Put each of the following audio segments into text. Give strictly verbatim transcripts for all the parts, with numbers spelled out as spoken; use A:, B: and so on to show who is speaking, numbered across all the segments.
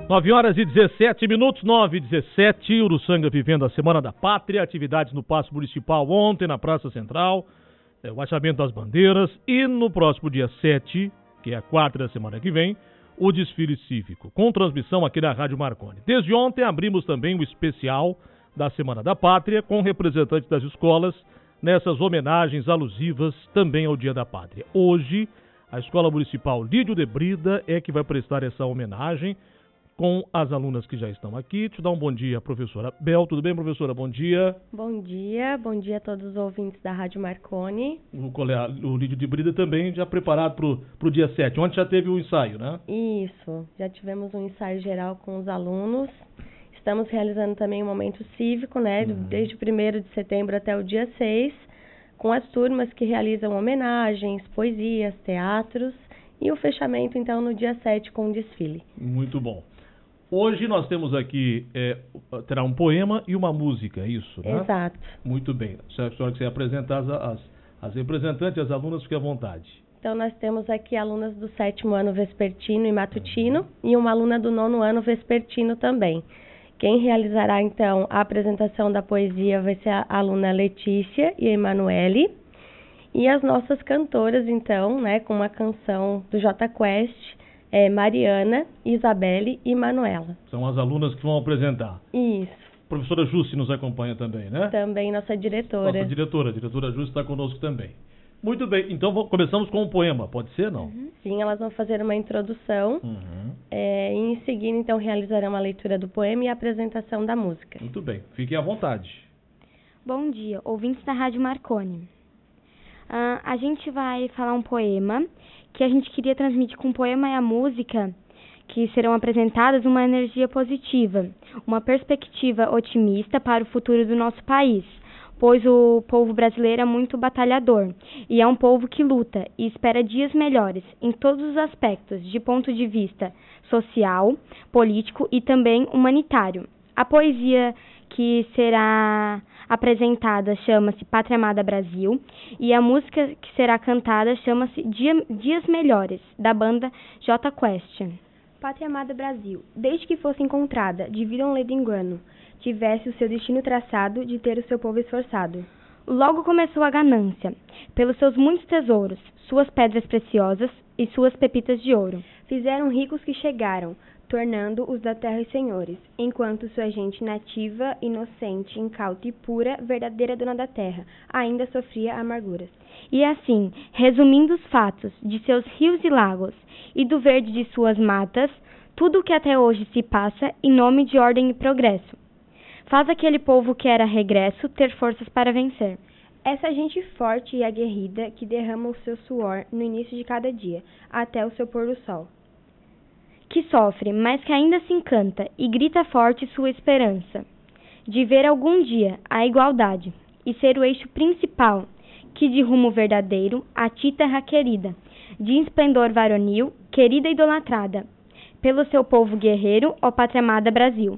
A: nove horas e dezessete minutos, nove e dezessete, Uruçanga vivendo a Semana da Pátria, atividades no Paço Municipal ontem na Praça Central, é, o baixamento das bandeiras e no próximo dia sete, que é a quarta da semana que vem, o desfile cívico, com transmissão aqui na Rádio Marconi. Desde ontem abrimos também o especial da Semana da Pátria com representantes das escolas nessas homenagens alusivas também ao Dia da Pátria. Hoje, a Escola Municipal Lídio de Brida é que vai prestar essa homenagem com as alunas que já estão aqui. Te dá um bom dia, professora Bel. Tudo bem, professora? Bom dia.
B: Bom dia, bom dia a todos os ouvintes da Rádio Marconi.
A: O, o Lídio de Brida também já preparado para o dia sete. Ontem já teve o ensaio, né?
B: Isso, já tivemos um ensaio geral com os alunos. Estamos realizando também um momento cívico, né? Uhum. Desde o primeiro de setembro até o dia seis, com as turmas que realizam homenagens, poesias, teatros e o fechamento, então, no dia sete com o desfile.
A: Muito bom. Hoje nós temos aqui, é, terá um poema e uma música, é isso, né?
B: Exato.
A: Muito bem. Se a senhora quiser apresentar as, as, as representantes, as alunas, fique à vontade.
B: Então, nós temos aqui alunas do sétimo ano vespertino e matutino uhum. e uma aluna do nono ano vespertino também. Quem realizará, então, a apresentação da poesia vai ser a aluna Letícia e a Emanuele. E as nossas cantoras, então, né, com uma canção do Jota Quest, é Mariana, Isabelle e Manuela.
A: São as alunas que vão apresentar.
B: Isso.
A: A professora Jusce nos acompanha também, né?
B: Também nossa diretora.
A: Nossa diretora, a diretora Jusce está conosco também. Muito bem, então vamos, começamos com um poema, pode ser, não?
B: Uhum. Sim, elas vão fazer uma introdução uhum. é, e em seguida, então, realizarão a leitura do poema e a apresentação da música.
A: Muito bem, fiquem à vontade.
C: Bom dia, ouvintes da Rádio Marconi. Uh, a gente vai falar um poema que a gente queria transmitir com o poema e a música, que serão apresentadas uma energia positiva, uma perspectiva otimista para o futuro do nosso país, pois o povo brasileiro é muito batalhador e é um povo que luta e espera dias melhores em todos os aspectos, de ponto de vista social, político e também humanitário. A poesia que será apresentada chama-se Pátria Amada Brasil e a música que será cantada chama-se Dia, Dias Melhores, da banda Jota Quest.
D: Pátria Amada Brasil, desde que fosse encontrada, de vida um ledo engano, tivesse o seu destino traçado de ter o seu povo esforçado.
C: Logo começou a ganância, pelos seus muitos tesouros, suas pedras preciosas e suas pepitas de ouro.
D: Fizeram ricos que chegaram, tornando-os da terra os senhores, enquanto sua gente nativa, inocente, incauta e pura, verdadeira dona da terra, ainda sofria amarguras.
C: E assim, resumindo os fatos de seus rios e lagos e do verde de suas matas, tudo o que até hoje se passa em nome de ordem e progresso, faz aquele povo que era regresso ter forças para vencer.
D: Essa gente forte e aguerrida que derrama o seu suor no início de cada dia, até o seu pôr do sol.
C: Que sofre, mas que ainda se encanta e grita forte sua esperança de ver algum dia a igualdade e ser o eixo principal que de rumo verdadeiro a ti terra querida, de esplendor varonil, querida e idolatrada, pelo seu povo guerreiro, ó Pátria Amada Brasil.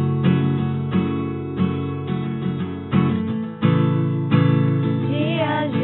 E: Dias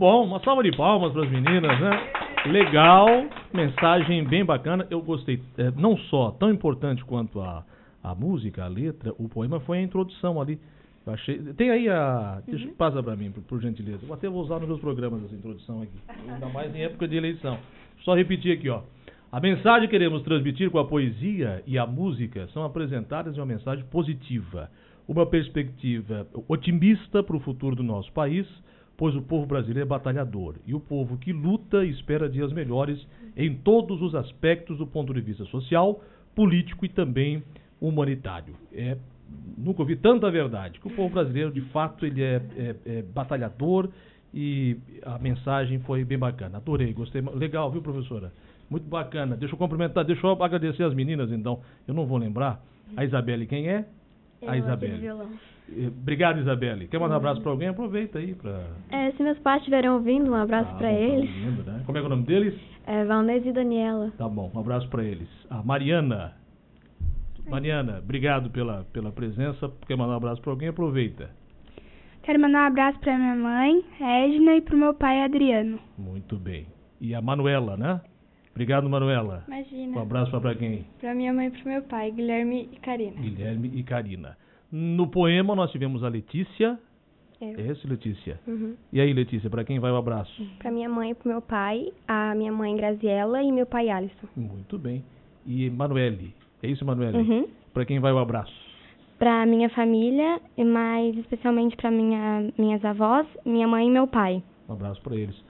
A: bom, uma salva de palmas para as meninas, né? Legal, mensagem bem bacana. Eu gostei, é, não só tão importante quanto a, a música, a letra, o poema foi a introdução ali. Eu achei. Tem aí a. Deixa, uhum. Passa para mim, por, por gentileza. Eu até vou usar nos meus programas essa introdução aqui. Ainda mais em época de eleição. Só repetir aqui, ó. A mensagem que queremos transmitir com a poesia e a música são apresentadas em uma mensagem positiva, uma perspectiva otimista para o futuro do nosso país, pois o povo brasileiro é batalhador e o povo que luta e espera dias melhores em todos os aspectos do ponto de vista social, político e também humanitário. É, nunca ouvi tanta verdade, que o povo brasileiro, de fato, ele é, é, é batalhador e a mensagem foi bem bacana. Adorei, gostei. Legal, viu, professora? Muito bacana. Deixa eu cumprimentar, deixa eu agradecer as meninas, então. Eu não vou lembrar. A Isabelle, quem é?
B: Eu,
A: a Isabelle. Obrigado, Isabelle. Quer mandar um abraço para alguém? Aproveita aí. Pra...
B: É, se meus pais estiverem ouvindo, um abraço ah, para eles.
A: Tá ouvindo, né? Como é, que é o nome deles?
B: É Valnese e Daniela.
A: Tá bom, um abraço para eles. A Mariana. Mariana, obrigado pela, pela presença. Quer mandar um abraço para alguém? Aproveita.
E: Quero mandar um abraço para minha mãe, Edna, e para o meu pai, Adriano.
A: Muito bem. E a Manuela, né? Obrigado, Manuela.
E: Imagina.
A: Um abraço para quem?
E: Para minha mãe e para o meu pai, Guilherme e Karina.
A: Guilherme e Karina. No poema nós tivemos a Letícia.
B: Eu.
A: É esse, Letícia?
B: Uhum.
A: E aí, Letícia, para quem vai o abraço?
D: Para minha mãe e para o meu pai, a minha mãe Graziella e meu pai Alisson.
A: Muito bem. E Manuele? É isso, Manuele?
C: Uhum.
A: Para quem vai o abraço?
C: Para minha família, e mais especialmente para minha, minhas avós, minha mãe e meu pai.
A: Um abraço para eles.